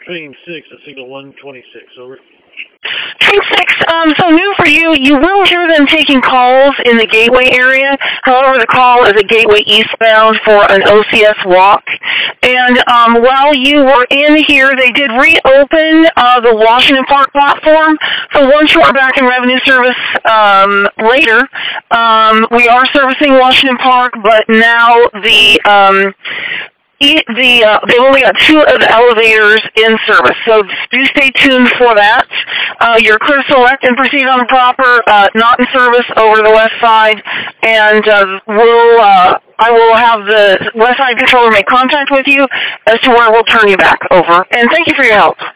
Train 6 at signal 126, over. Train 6, so new for you, you will hear them taking calls in the Gateway area. However, the call is a Gateway eastbound for an OCS walk. And while you were in here, they did reopen the Washington Park platform. So once you are back in revenue service later, we are servicing Washington Park, but now they've only got 2 of the elevators in service, so do stay tuned for that. You're clear to select and proceed on the proper, not in service over the west side, and I will have the west side controller make contact with you as to where we'll turn you back over. And thank you for your help.